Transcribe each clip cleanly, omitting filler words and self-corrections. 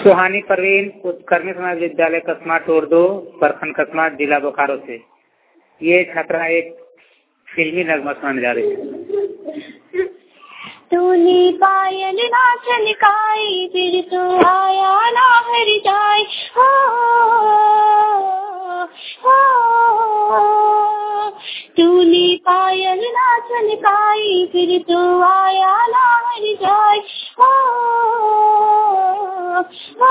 सुहानी परवीन उत्कर्मी समाज विद्यालय कस्मा टोर 2 प्रखंड कस्मा जिला बोकारो से। ये छात्रा एक फिल्मी नगमा सुनाने जा रही है। तूने पायल ना छलकाई फिर तो आया ना हर जाए हो, हो। तूने पायल ना छलकाई फिर तो आया ना हर जाए हो, हो।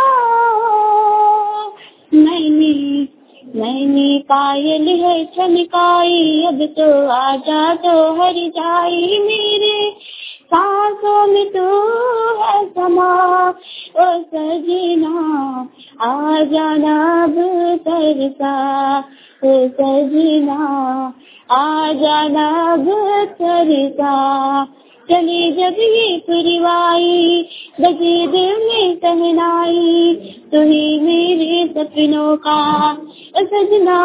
मैंने पायल है छलकाई अब तो आजा तो हर जाए मेरे सांसों में तू है समा ओ सजना आ जाना अब तरसा ओ सजना आ जाना अब तरसा। चले जब ये पुरवाई बजे दिल में सहनाई तू ही मेरे सपनों का सजना।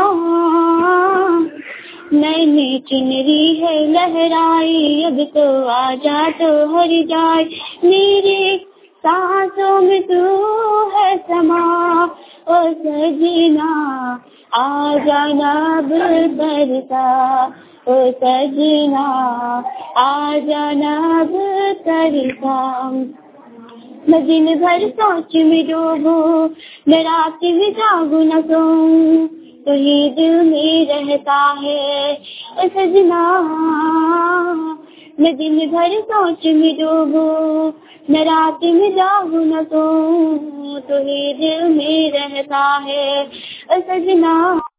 मैंने चुनरी है लहराई अब तो आजा तो हर जाए मेरे सांसों में तू है समा ओ सजना आ जाना अब तरसा ओ सजना आ जाना अब तरसा। मैं दिन भर सोच में डूबूं मैं रात में जागूं न सोऊं तो ही दिल में रहता है ओ सजना। मैं दिन भर सोच में डूबूं मैं रात में जागूं न सोऊं तो ही दिल में रहता है ओ सजना।